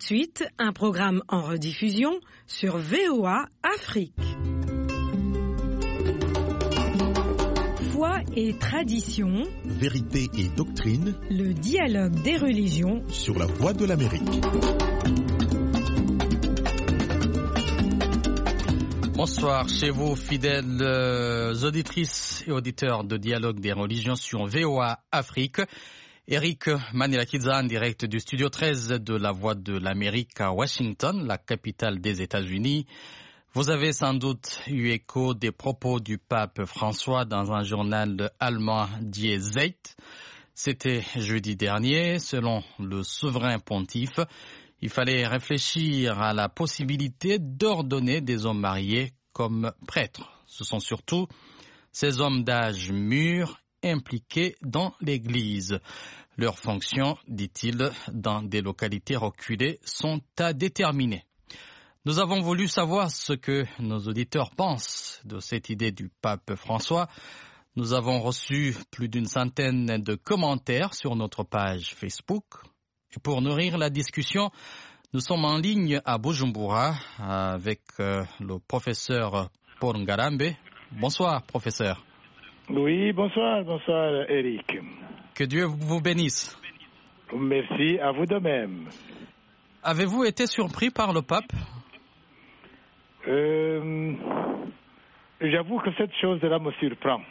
suite, un programme en rediffusion sur VOA Afrique. Foi et tradition, vérité et doctrine, le dialogue des religions sur la Voix de l'Amérique. Bonsoir chez vous, fidèles auditrices et auditeurs de Dialogue des religions sur VOA Afrique. Eric Manilakidza en direct du studio 13 de la Voix de l'Amérique à Washington, la capitale des États-Unis. Vous avez sans doute eu écho des propos du pape François dans un journal allemand Die Zeit. C'était jeudi dernier, selon le souverain pontife. Il fallait réfléchir à la possibilité d'ordonner des hommes mariés comme prêtres. Ce sont surtout ces hommes d'âge mûr impliqués dans l'Église. Leurs fonctions, dit-il, dans des localités reculées, sont à déterminer. Nous avons voulu savoir ce que nos auditeurs pensent de cette idée du pape François. Nous avons reçu plus d'une centaine de commentaires sur notre page Facebook. Et pour nourrir la discussion, nous sommes en ligne à Bujumbura avec le professeur Paul Ngarambe. Bonsoir, professeur. Oui, bonsoir Eric. Que Dieu vous bénisse. Merci, à vous de même. Avez-vous été surpris par le pape? J'avoue que cette chose-là me surprend.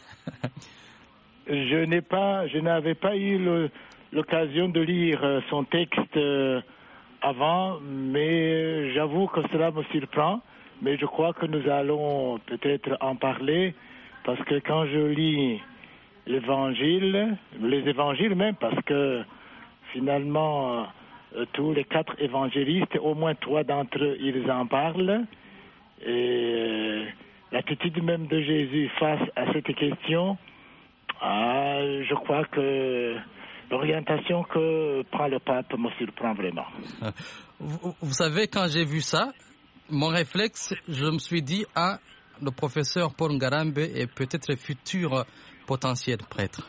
Je n'avais pas eu l'occasion de lire son texte avant, mais j'avoue que cela me surprend. Mais je crois que nous allons peut-être en parler, parce que quand je lis les évangiles même, parce que finalement, tous les 4 évangélistes, au moins 3 d'entre eux, ils en parlent. Et l'attitude même de Jésus face à cette question, je crois que l'orientation que prend le pape me surprend vraiment. Vous savez, quand j'ai vu ça, mon réflexe, je me suis dit, le professeur Paul Ngarambe est peut-être futur potentiel prêtre.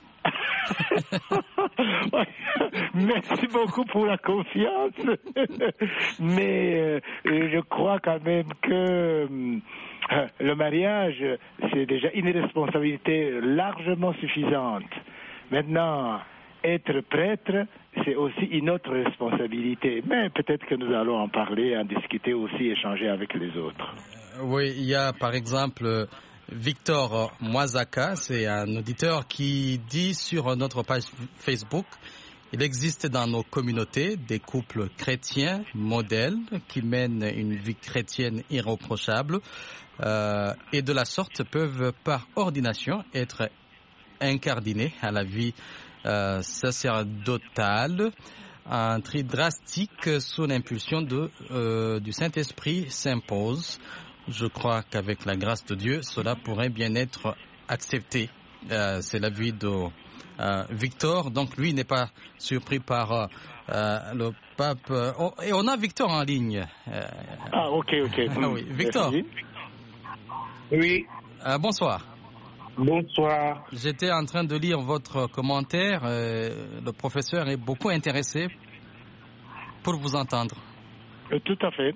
Merci beaucoup pour la confiance. Mais je crois quand même que le mariage, c'est déjà une responsabilité largement suffisante. Maintenant, être prêtre, c'est aussi une autre responsabilité. Mais peut-être que nous allons en parler, en discuter aussi, échanger avec les autres. Oui, il y a par exemple Victor Moisaka, c'est un auditeur qui dit sur notre page Facebook: il existe dans nos communautés des couples chrétiens modèles qui mènent une vie chrétienne irréprochable et de la sorte peuvent par ordination être incardinés à la vie sacerdotale. Un tri drastique sous l'impulsion du Saint-Esprit s'impose. Je crois qu'avec la grâce de Dieu, cela pourrait bien être accepté. C'est l'avis de Victor. Donc lui n'est pas surpris par le pape. Et on a Victor en ligne. Ok. Oui. Victor. Merci. Oui. Bonsoir. Bonsoir. J'étais en train de lire votre commentaire. Le professeur est beaucoup intéressé pour vous entendre. Tout à fait.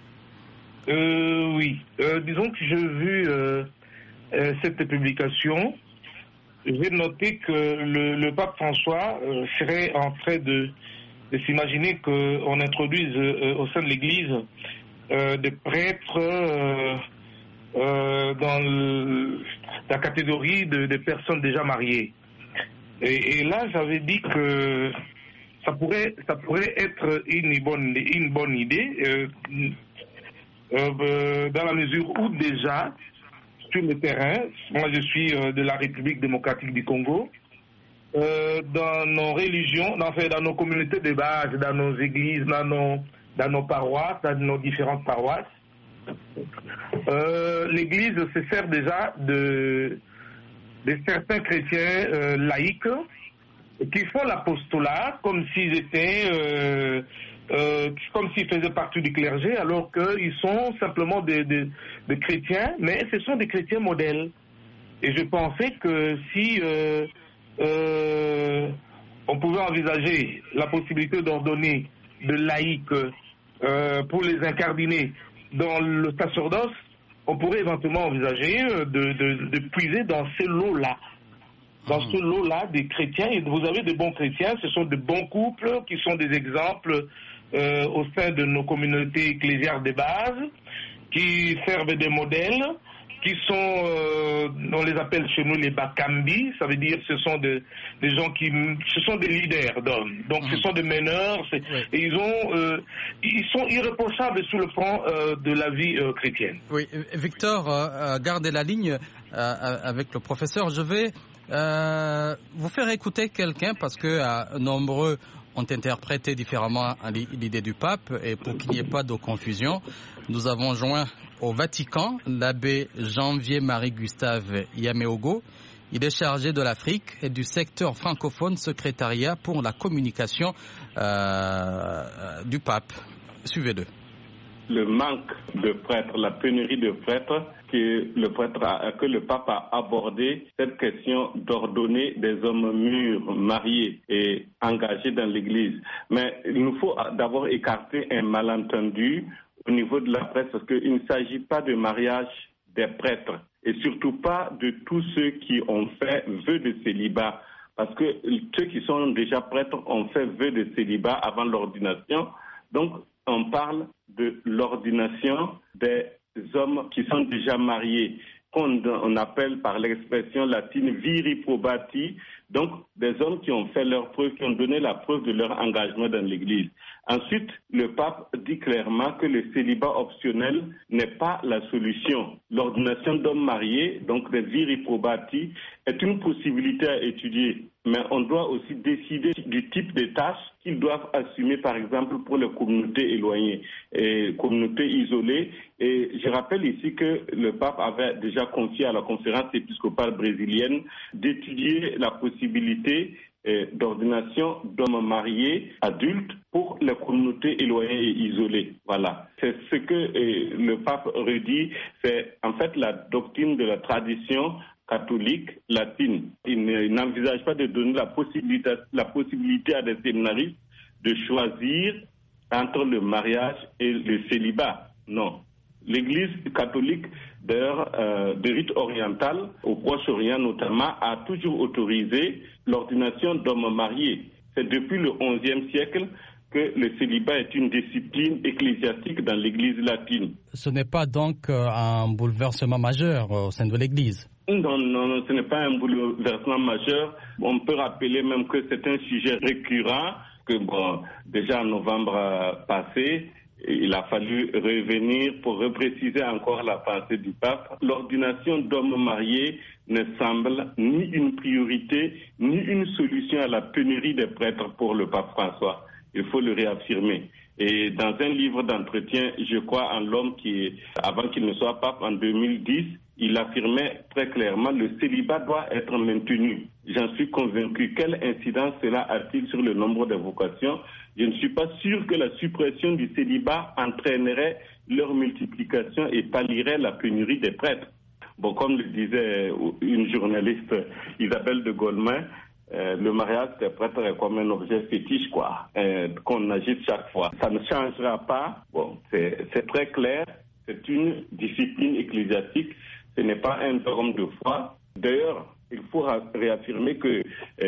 Oui. Disons que j'ai vu cette publication. J'ai noté que le pape François serait en train de s'imaginer qu'on introduise au sein de l'Église des prêtres dans la catégorie des personnes déjà mariées. Et là, j'avais dit que ça pourrait être une bonne idée. Dans la mesure où déjà, sur le terrain, moi je suis de la République démocratique du Congo, dans nos religions, dans nos communautés de base, dans nos églises, dans nos paroisses, dans nos différentes paroisses, l'Église se sert déjà de certains chrétiens laïcs qui font l'apostolat comme s'ils étaient... comme s'ils faisaient partie du clergé, alors qu'ils sont simplement des chrétiens, mais ce sont des chrétiens modèles. Et je pensais que si on pouvait envisager la possibilité d'ordonner de laïcs pour les incardiner dans le sacerdoce, on pourrait éventuellement envisager de puiser dans ce lot-là. Dans ce lot-là des chrétiens, et vous avez de bons chrétiens, ce sont de bons couples qui sont des exemples au sein de nos communautés ecclésiales de base, qui servent de modèles, qui sont, on les appelle chez nous les Bakambi, ça veut dire ce sont des gens ce sont des leaders d'hommes, donc ce sont des meneurs, et ils sont irréprochables sur le plan de la vie chrétienne. Oui, Victor, gardez la ligne avec le professeur. Je vais vous faire écouter quelqu'un parce que nombreux ont interprété différemment l'idée du pape, et pour qu'il n'y ait pas de confusion, nous avons joint au Vatican l'abbé Janvier-Marie-Gustave Yameogo. Il est chargé de l'Afrique et du secteur francophone, secrétariat pour la communication du pape. Suivez-le. Le manque de prêtres, la pénurie de prêtres, que le pape a abordé cette question d'ordonner des hommes mûrs, mariés et engagés dans l'Église. Mais il nous faut d'abord écarter un malentendu au niveau de la presse, parce qu'il ne s'agit pas de mariage des prêtres et surtout pas de tous ceux qui ont fait vœu de célibat, parce que ceux qui sont déjà prêtres ont fait vœu de célibat avant l'ordination. Donc on parle de l'ordination des hommes qui sont déjà mariés, qu'on appelle par l'expression latine viri probati, donc des hommes qui ont fait leur preuve, qui ont donné la preuve de leur engagement dans l'Église. Ensuite, le pape dit clairement que le célibat optionnel n'est pas la solution. L'ordination d'hommes mariés, donc des viri probati, est une possibilité à étudier, mais on doit aussi décider du type de tâches qu'ils doivent assumer, par exemple, pour les communautés éloignées et communautés isolées. Et je rappelle ici que le pape avait déjà confié à la conférence épiscopale brésilienne d'étudier la possibilité d'ordination d'hommes mariés adultes pour les communautés éloignées et isolées. Voilà. C'est ce que le pape redit, c'est en fait la doctrine de la tradition catholique latine. Il n'envisage pas de donner la possibilité à des séminaristes de choisir entre le mariage et le célibat. Non. L'Église catholique, d'ailleurs, de rite oriental, au Proche-Orient notamment, a toujours autorisé l'ordination d'hommes mariés. C'est depuis le XIe siècle que le célibat est une discipline ecclésiastique dans l'Église latine. Ce n'est pas donc un bouleversement majeur au sein de l'Église? Non, ce n'est pas un bouleversement majeur. On peut rappeler même que c'est un sujet récurrent, que déjà en novembre passé, il a fallu revenir pour repréciser encore la pensée du pape. L'ordination d'hommes mariés ne semble ni une priorité, ni une solution à la pénurie des prêtres pour le pape François. Il faut le réaffirmer. Et dans un livre d'entretien, je crois en l'homme avant qu'il ne soit pape en 2010, il affirmait très clairement que le célibat doit être maintenu. J'en suis convaincu. Quelle incidence cela a-t-il sur le nombre de vocations? Je ne suis pas sûr que la suppression du célibat entraînerait leur multiplication et pallierait la pénurie des prêtres. Bon, comme le disait une journaliste, Isabelle de Goldman, le mariage des prêtres est comme un objet fétiche, qu'on agite chaque fois. Ça ne changera pas. Bon, c'est très clair. C'est une discipline ecclésiastique. Ce n'est pas un dogme de foi. D'ailleurs, il faut réaffirmer que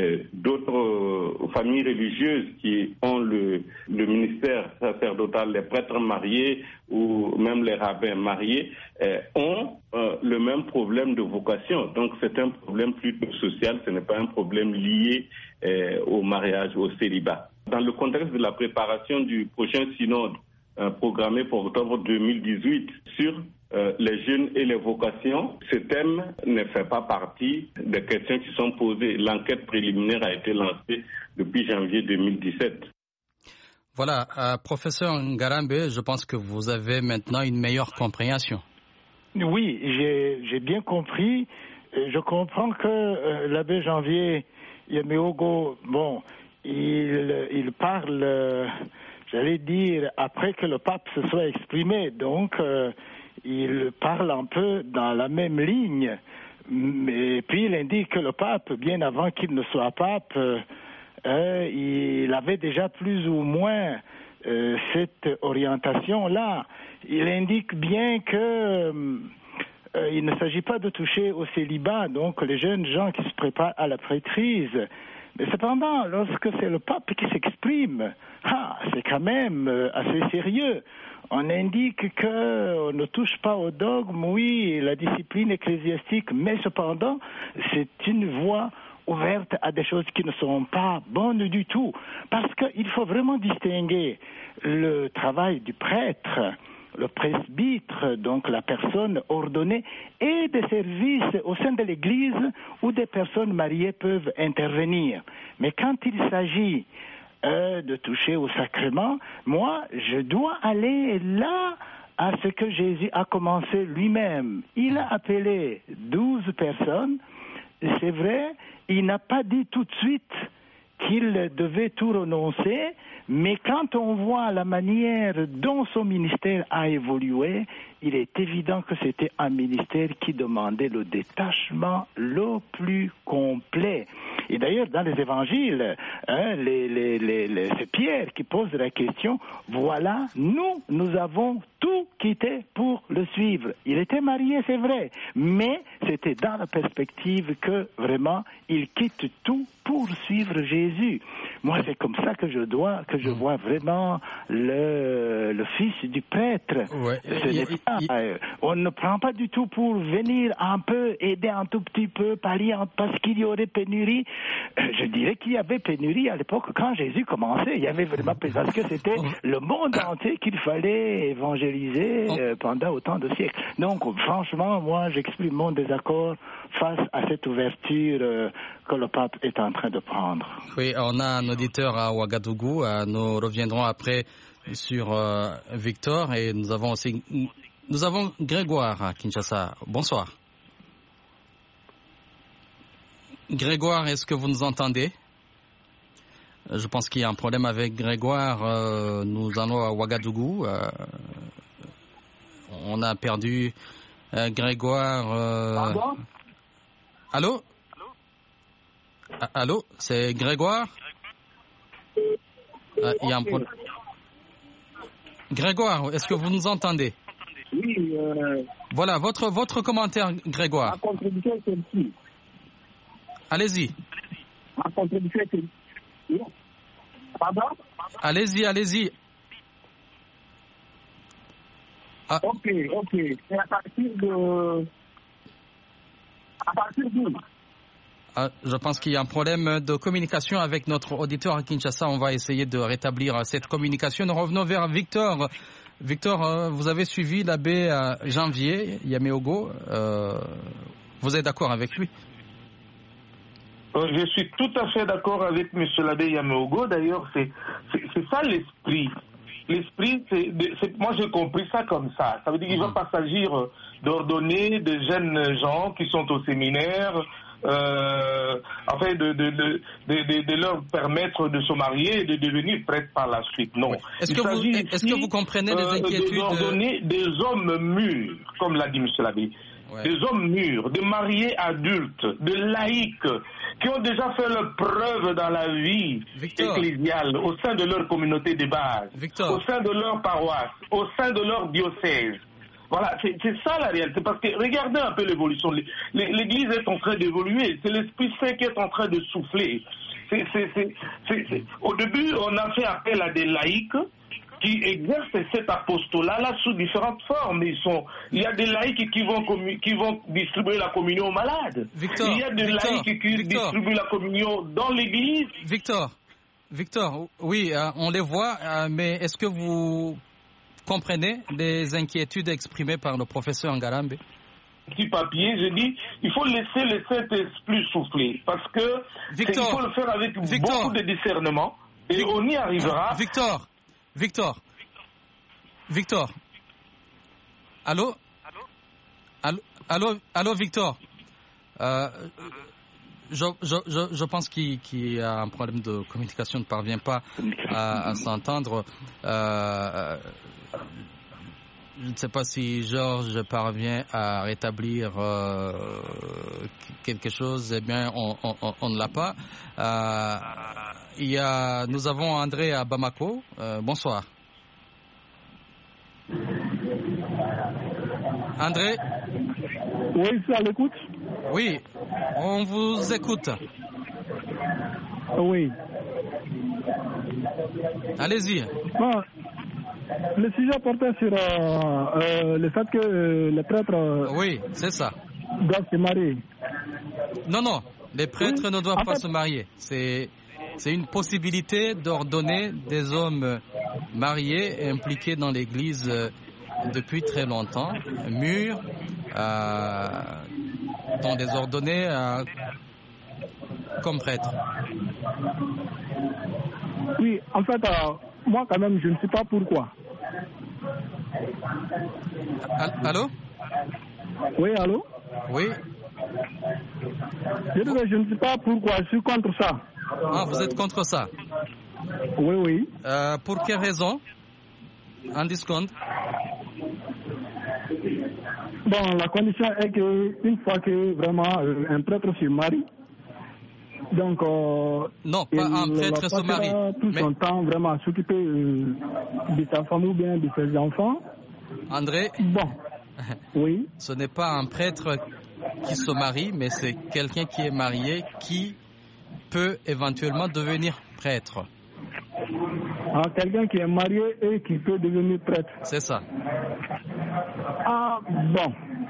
d'autres familles religieuses qui ont le ministère sacerdotal, les prêtres mariés ou même les rabbins mariés, ont le même problème de vocation. Donc c'est un problème plutôt social, ce n'est pas un problème lié au mariage, au célibat. Dans le contexte de la préparation du prochain synode programmé pour octobre 2018 sur les jeunes et les vocations, ce thème ne fait pas partie des questions qui sont posées. L'enquête préliminaire a été lancée depuis janvier 2017. Voilà, professeur Ngarambe, je pense que vous avez maintenant une meilleure compréhension. Oui, j'ai bien compris. Je comprends que l'abbé Janvier Yameogo, il parle, j'allais dire, après que le pape se soit exprimé. Donc, il parle un peu dans la même ligne. Et puis, il indique que le pape, bien avant qu'il ne soit pape, il avait déjà plus ou moins cette orientation-là. Il indique bien que il ne s'agit pas de toucher au célibat, donc les jeunes gens qui se préparent à la prêtrise. Mais cependant, lorsque c'est le pape qui s'exprime, c'est quand même assez sérieux. On indique qu'on ne touche pas au dogme, oui, la discipline ecclésiastique, mais cependant, c'est une voie ouverte à des choses qui ne sont pas bonnes du tout. Parce qu'il faut vraiment distinguer le travail du prêtre, le presbytre, donc la personne ordonnée, et des services au sein de l'Église où des personnes mariées peuvent intervenir. Mais quand il s'agit de toucher au sacrement, moi, je dois aller là à ce que Jésus a commencé lui-même. Il a appelé 12 personnes. C'est vrai, il n'a pas dit tout de suite qu'il devait tout renoncer, mais quand on voit la manière dont son ministère a évolué, il est évident que c'était un ministère qui demandait le détachement le plus complet. Et d'ailleurs, dans les évangiles, c'est Pierre qui pose la question, voilà, nous avons tout quitté pour le suivre. Il était marié, c'est vrai, mais c'était dans la perspective que vraiment, il quitte tout pour suivre Jésus. Moi, c'est comme ça que je vois vraiment le fils du prêtre. Ouais. On ne prend pas du tout pour venir un peu aider un tout petit peu, pallier parce qu'il y aurait pénurie. Je dirais qu'il y avait pénurie à l'époque quand Jésus commençait. Il y avait vraiment parce que c'était le monde entier qu'il fallait évangéliser pendant autant de siècles. Donc, franchement, moi, j'exprime mon désaccord face à cette ouverture que le pape est en train de prendre. Oui, on a un auditeur à Ouagadougou. Nous reviendrons après sur Victor et nous avons Grégoire à Kinshasa. Bonsoir. Grégoire, est-ce que vous nous entendez? Je pense qu'il y a un problème avec Grégoire. Nous allons à Ouagadougou. On a perdu Grégoire. Pardon? Allô? Allô? C'est Grégoire? Il y a un problème. Grégoire, est-ce que vous nous entendez? Oui. Voilà, votre commentaire, Grégoire. Ma contribution est celle-ci. Allez-y. Ma contribution est celle-ci. Pardon? Allez-y. Ok. C'est à partir d'où? Je pense qu'il y a un problème de communication avec notre auditeur à Kinshasa. On va essayer de rétablir cette communication. Nous revenons vers Victor. Victor, vous avez suivi l'abbé Janvier Yaméogo. Vous êtes d'accord avec lui? Je suis tout à fait d'accord avec M. l'abbé Yaméogo. D'ailleurs, c'est ça l'esprit. L'esprit, moi j'ai compris ça comme ça. Ça veut dire qu'il ne va pas s'agir d'ordonner des jeunes gens qui sont au séminaire, afin de leur permettre de se marier et de devenir prêtres par la suite. Non. Oui. Est-ce que vous comprenez les inquiétudes d'ordonner des hommes mûrs, comme l'a dit M. l'abbé. Ouais. Des hommes mûrs, des mariés adultes, des laïcs, qui ont déjà fait leur preuve dans la vie ecclésiale, au sein de leur communauté de base, au sein de leur paroisse, au sein de leur diocèse. Voilà, c'est ça la réalité. Parce que regardez un peu l'évolution. L'Église est en train d'évoluer. C'est l'Esprit Saint qui est en train de souffler. Au début, on a fait appel à des laïcs qui exercent cet apostolat-là sous différentes formes. Il y a des laïcs qui vont distribuer la communion aux malades. Il y a des laïcs qui distribuent la communion dans l'église. Victor, oui, on les voit, mais est-ce que vous comprenez les inquiétudes exprimées par le professeur Ngarambe? Petit papier, je dis, il faut laisser le Saint-Esprit souffler, parce que il faut le faire avec beaucoup de discernement, et on y arrivera. Victor. Allô, Victor. Je pense qu'il y a un problème de communication, ne parvient pas à s'entendre. Je ne sais pas si Georges parvient à rétablir quelque chose. Eh bien, on ne l'a pas. Nous avons André à Bamako. Bonsoir. André? Oui, c'est à l'écoute. Oui, on vous écoute. Oui. Allez-y. Bon, le sujet portait sur le fait que les prêtres Oui, c'est ça. doivent se marier. Non, les prêtres ne doivent pas se marier. C'est une possibilité d'ordonner des hommes mariés et impliqués dans l'Église depuis très longtemps, mûrs, dont des ordonnés comme prêtres. Oui, en fait, moi quand même, je ne sais pas pourquoi. Allô? Oui, allô? Oui. Je ne sais pas pourquoi, je suis contre ça. Ah, vous êtes contre ça? Oui, oui. Pour quelle raison? En discount? Bon, la condition est qu'une fois que vraiment un prêtre se marie, donc non, pas un prêtre se marie, tout son temps vraiment à s'occuper de sa femme ou bien de ses enfants. André, bon, oui. Ce n'est pas un prêtre qui se marie, mais c'est quelqu'un qui est marié qui peut éventuellement devenir prêtre. Ah, quelqu'un qui est marié et qui peut devenir prêtre. C'est ça. Ah, bon.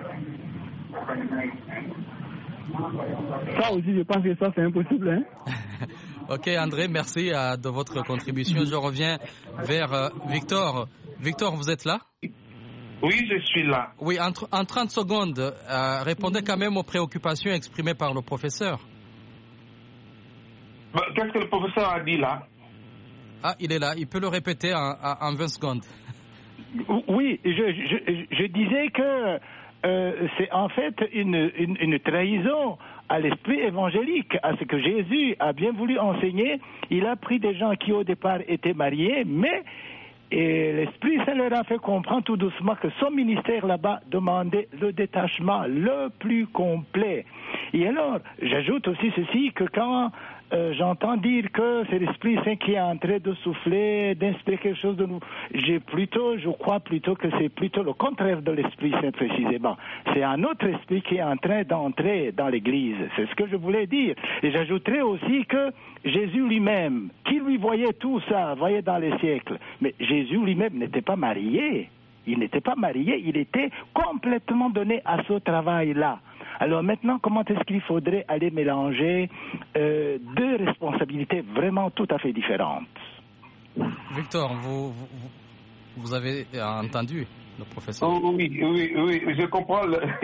Ça aussi, je pense que ça, c'est impossible, hein. Ok, André, merci de votre contribution. Je reviens vers Victor. Victor, vous êtes là? Oui, je suis là. Oui, en 30 secondes, répondez quand même aux préoccupations exprimées par le professeur. Qu'est-ce que le professeur a dit là? Ah, il est là. Il peut le répéter en 20 secondes. Oui, je disais que c'est en fait une trahison à l'esprit évangélique, à ce que Jésus a bien voulu enseigner. Il a pris des gens qui au départ étaient mariés, mais l'Esprit Saint leur a fait comprendre tout doucement que son ministère là-bas demandait le détachement le plus complet. Et alors, j'ajoute aussi ceci, que quand j'entends dire que c'est l'Esprit Saint qui est en train de souffler, d'inspirer quelque chose de nouveau, je crois plutôt que c'est plutôt le contraire de l'Esprit Saint précisément. C'est un autre esprit qui est en train d'entrer dans l'Église. C'est ce que je voulais dire. Et j'ajouterais aussi que Jésus lui-même, qui lui voyait tout ça, voyait dans les siècles, mais Jésus lui-même n'était pas marié. Il n'était pas marié, il était complètement donné à ce travail-là. Alors maintenant, comment est-ce qu'il faudrait aller mélanger deux responsabilités vraiment tout à fait différentes? Victor, vous avez entendu le professeur? Oui, je comprends.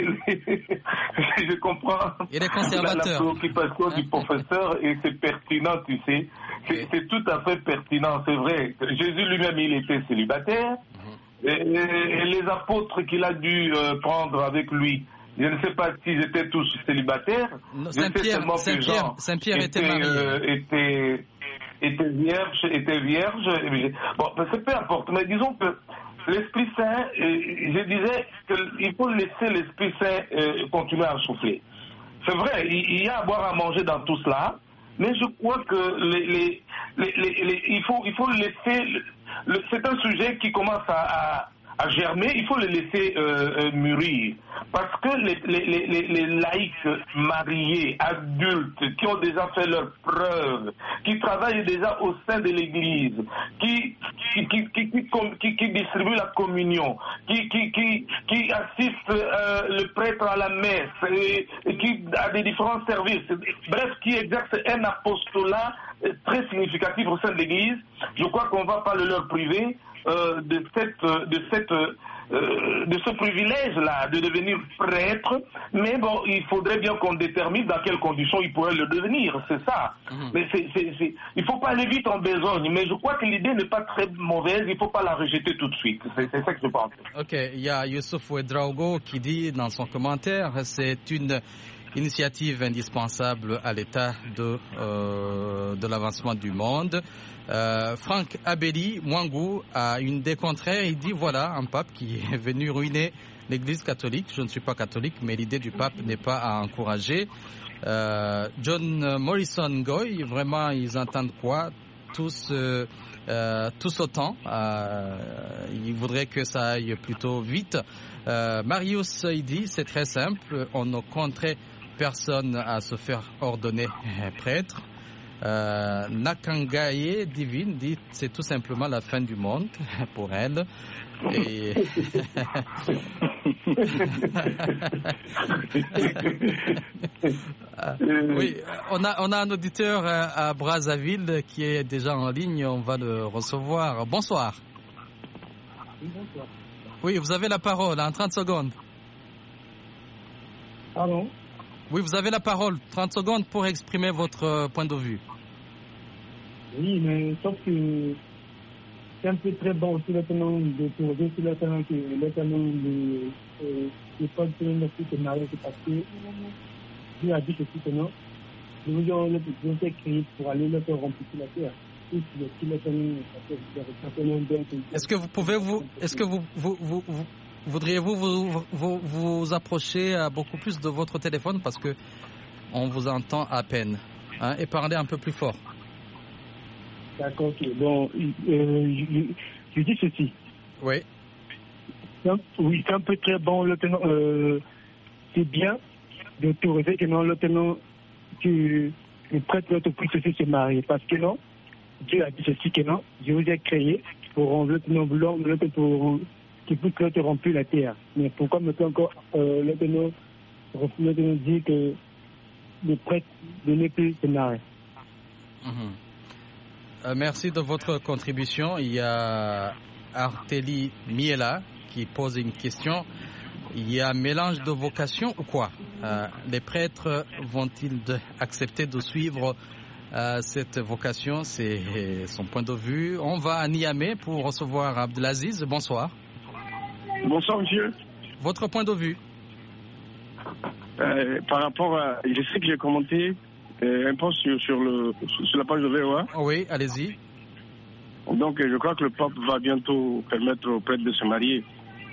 Je comprends. Il est conservateur. La préoccupation du professeur, et c'est pertinent, tu sais. C'est tout à fait pertinent, c'est vrai. Jésus lui-même, il était célibataire. Et les apôtres qu'il a dû prendre avec lui, je ne sais pas s'ils étaient tous célibataires. Saint-Pierre était marié. Était vierge. Bon, c'est peu importe. Mais disons que l'Esprit Saint, je disais qu'il faut laisser l'Esprit Saint continuer à souffler. C'est vrai, il y a à boire à manger dans tout cela, mais je crois que il faut laisser. C'est un sujet qui commence à germer, il faut le laisser mûrir. Parce que les laïcs mariés, adultes, qui ont déjà fait leurs preuves, qui travaillent déjà au sein de l'Église, qui distribuent la communion, qui assistent le prêtre à la messe, et qui a des différents services, bref, qui exercent un apostolat très significatif au sein de l'Église, je crois qu'on ne va pas le leur priver de ce privilège-là de devenir prêtre, mais bon, il faudrait bien qu'on détermine dans quelles conditions il pourrait le devenir, c'est ça. Mais il ne faut pas aller vite en besogne, mais je crois que l'idée n'est pas très mauvaise, il ne faut pas la rejeter tout de suite, c'est ça que je pense. Ok, il y a Youssouf Ouedraogo qui dit dans son commentaire, c'est une initiative indispensable à l'état de l'avancement du monde. Franck Abeli Mwangou a une idée contraire. Il dit voilà un pape qui est venu ruiner l'Église catholique. Je ne suis pas catholique, mais l'idée du pape n'est pas à encourager. John Morrison Goy, vraiment ils entendent quoi tous autant. Ils voudrait que ça aille plutôt vite. Marius, il dit, c'est très simple, on ne compterait personne à se faire ordonner prêtre. Nakangaye Divine dit, c'est tout simplement la fin du monde pour elle. Et... oui, on a un auditeur à Brazzaville qui est déjà en ligne, on va le recevoir. Bonsoir. Bonsoir. Oui, vous avez la parole en 30 secondes. Pardon? Oui, vous avez la parole, 30 secondes pour exprimer votre point de vue. Oui, mais sauf que c'est un peu très bon aussi le tenant de trouver sur le tenant que le tenant de pas de se marier parce que Dieu a dit que si tenant nous avons le créé pour aller le faire remplir la terre. Est-ce que vous pouvez voudriez-vous vous approcher beaucoup plus de votre téléphone parce que on vous entend à peine, hein, et parler un peu plus fort. D'accord, ok. Bon, je dis ceci. Oui. Oui, c'est un peu très bon. Le tenant, c'est bien d'autoriser que non, le tenant, que le prêtre puisse aussi se marier. Parce que non, Dieu a dit ceci que non, je vous ai créé pour le tenant blanc, pour qu'il puisse remplir la terre. Mais pourquoi maintenant encore le tenant dit que le prêtre ne peut plus se marier? Merci de votre contribution. Il y a Arteli Miela qui pose une question. Il y a un mélange de vocations ou quoi? Les prêtres vont-ils accepter de suivre cette vocation? C'est son point de vue. On va à Niamey pour recevoir Abdelaziz. Bonsoir. Bonsoir, monsieur. Votre point de vue? Par rapport à... Je sais que j'ai commenté un post sur la page de VOA. Oui, allez-y. Donc, je crois que le pape va bientôt permettre aux prêtres de se marier.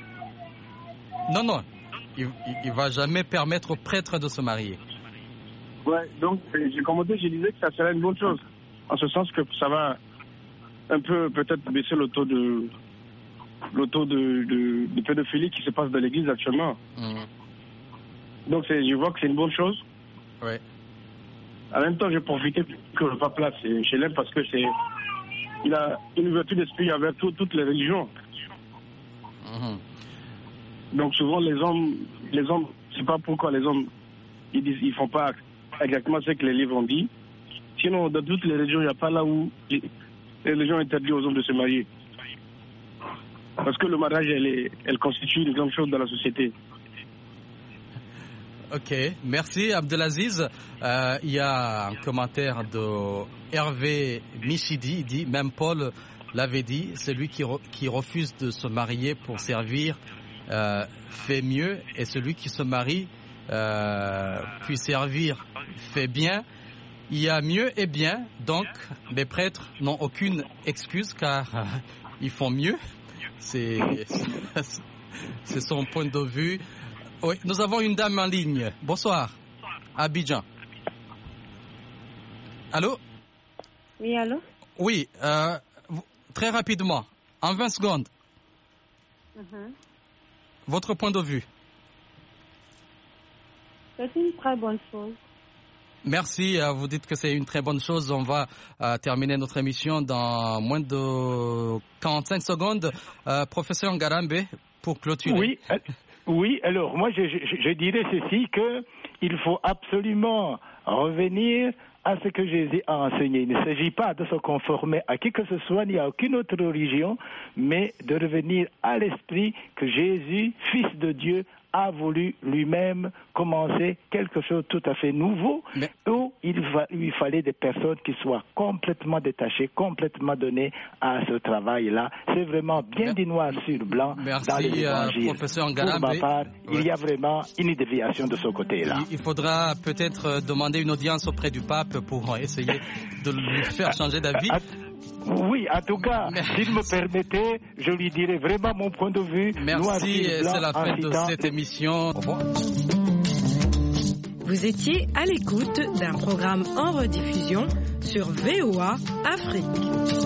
Non. Il va jamais permettre aux prêtres de se marier. Ouais, donc, j'ai commenté, je disais que ça serait une bonne chose. En ce sens que ça va un peu, peut-être, baisser le taux de pédophilie qui se passe dans l'église actuellement. Donc, je vois que c'est une bonne chose. Oui. En même temps, j'ai profité que le pape là, je l'aime parce que il a une ouverture d'esprit avec toutes les religions. Donc souvent les hommes, je sais pas pourquoi les hommes, ils font pas exactement ce que les livres ont dit. Sinon, dans toutes les religions, il n'y a pas là où les religions interdisent aux hommes de se marier. Parce que le mariage, elle constitue une grande chose dans la société. Ok, merci Abdelaziz. Il y a un commentaire de Hervé Michidi, il dit, même Paul l'avait dit, celui qui refuse de se marier pour servir fait mieux, et celui qui se marie puis servir fait bien. Il y a mieux et bien, donc les prêtres n'ont aucune excuse car ils font mieux. C'est son point de vue. Oui, nous avons une dame en ligne. Bonsoir. Abidjan. Allô? Oui, allô? Oui, très rapidement, en 20 secondes. Votre point de vue? C'est une très bonne chose. Merci, vous dites que c'est une très bonne chose. On va terminer notre émission dans moins de 45 secondes. Professeur Ngarambe, pour clôturer. Oui, alors moi je dirais ceci, qu'il faut absolument revenir à ce que Jésus a enseigné. Il ne s'agit pas de se conformer à qui que ce soit, ni à aucune autre religion, mais de revenir à l'esprit que Jésus, Fils de Dieu, a voulu lui-même commencer quelque chose de tout à fait nouveau, où il lui fallait des personnes qui soient complètement détachées, complètement données à ce travail-là. C'est vraiment bien du noir sur blanc dans les évangiles. Professeur Ngarambe. Pour ma part, il y a vraiment une déviation de ce côté-là. Il faudra peut-être demander une audience auprès du pape pour essayer de lui faire changer d'avis. Oui, en tout cas, s'il me permettait, je lui dirais vraiment mon point de vue. Merci, c'est la fin de cette émission. Au revoir. Vous étiez à l'écoute d'un programme en rediffusion sur VOA Afrique.